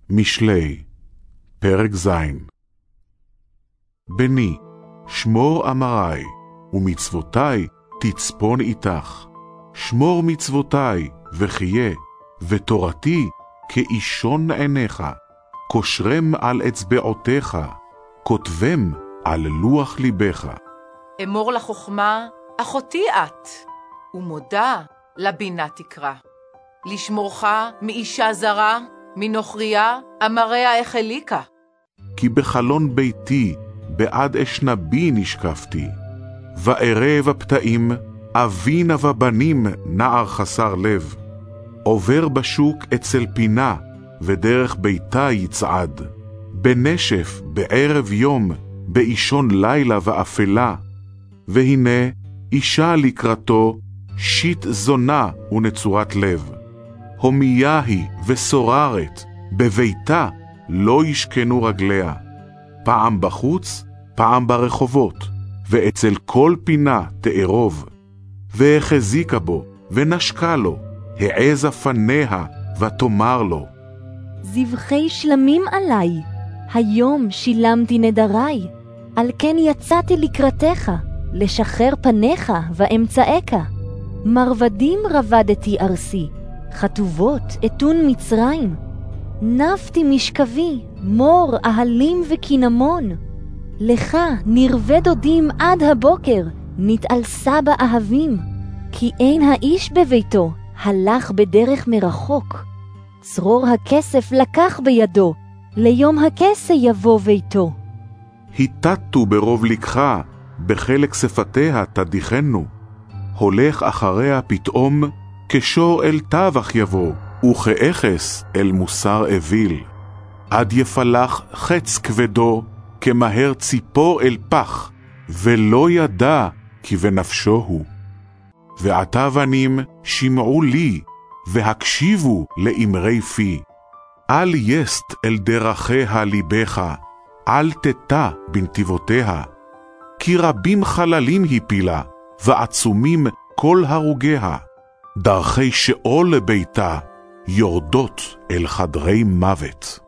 משלי, פרק ז'. בני, שמור אמרי, ומצוותי תצפון איתך. שמור מצוותי וחיה, ותורתי כאישון עיניך. קושרם על אצבעותיך, כותבם על לוח ליבך. אמור לחוכמה, אחותי את, ומודה לבינה תקרא. לשמורך מאישה זרה, מנוכריה, אמריה החליקה. כי בחלון ביתי, בעד אשנבי נשקפתי, וערב הפתאים, אבינה ובנים נער חסר לב. עובר בשוק אצל פינה, ודרך ביתה יצעד. בנשף, בערב יום, באישון לילה ואפלה. והנה, אישה לקראתו, שיט זונה ונצורת לב. הומיה היא וסוררת, בביתה לא ישכנו רגליה. פעם בחוץ, פעם ברחובות, ואצל כל פינה תערוב. והחזיקה בו, ונשקה לו, העזה פניה, ותאמר לו, זבחי שלמים עלי, היום שילמתי נדרי, על כן יצאתי לקראתך, לשחרר פניך ואמצעך. מרבדים רבדתי ארסי, חטובות אתון מצרים. נפתי משכבי, מור, אהלים וכינמון. לך נרווה דודים עד הבוקר, נתעלסה באהבים. כי אין האיש בביתו, הלך בדרך מרחוק. צרור הכסף לקח בידו, ליום הכסה יבוא ביתו. היטטו ברוב לקחה, בחלק שפתיה תדיחנו. הולך אחריה פתאום, כשור אל טבח יבוא, וכאחס אל מוסר אביל. עד יפלח חץ כבדו, כמהר ציפור אל פח, ולא ידע כי בנפשו הוא. ועתה בנים שמעו לי, והקשיבו לאמרי פי. אל יסט אל דרכיה ליבך, אל תטע בנתיבותיה. כי רבים חללים הפילה, ועצומים כל הרוגיה. דרכי שאול לביתה, יורדות אל חדרי מוות.